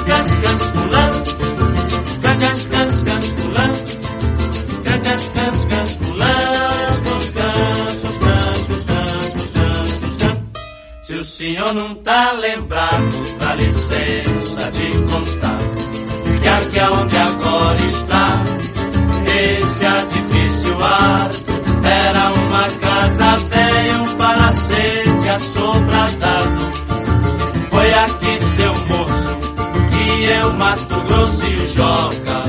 cans, cans, pulando. Cans, cans, cans, pulando. Cans, cans, cans, pulando. Os cans, os cans, os cans, os cans, os cans. Se o senhor não tá lembrado, dá licença de contar que aqui aonde agora está esse edifício alto era uma casa velha, um palacete assobradado. Foi aqui, seu moço, que eu, Mato Grosso e o Joca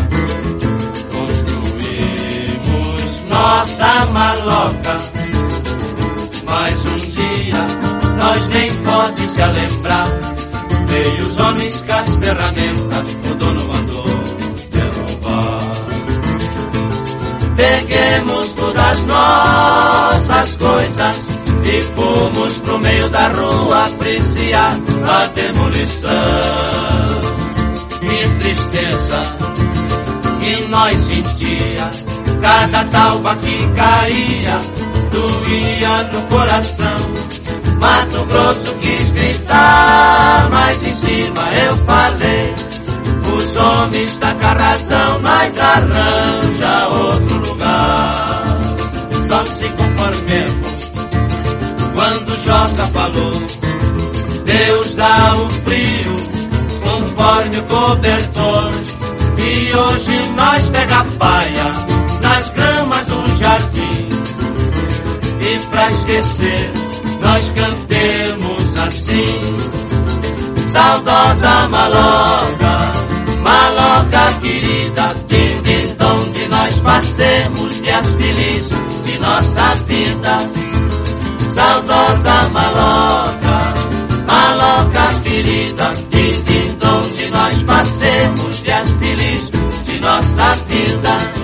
construímos nossa maloca. Mas um dia nós nem pode se lembrar. Veio os homens com as ferramentas, o dono mandou derrubar. Peguemos todas as nossas coisas e fomos pro meio da rua apreciar a demolição. Que tristeza que nós sentia, cada talba que caía doía no coração. Mato Grosso quis gritar, mas em cima eu falei: os homens tá com a razão, nós arranja outro lugar. Só se conformemos quando Joca falou: Deus dá o frio conforme o cobertor. E hoje nós pega a paia nas gramas do jardim. E pra esquecer nós cantemos assim: saudosa maloca, maloca querida, din, din, onde nós passemos dias felizes de nossa vida. Saudosa maloca, maloca querida, din, din, onde nós passemos dias felizes de nossa vida.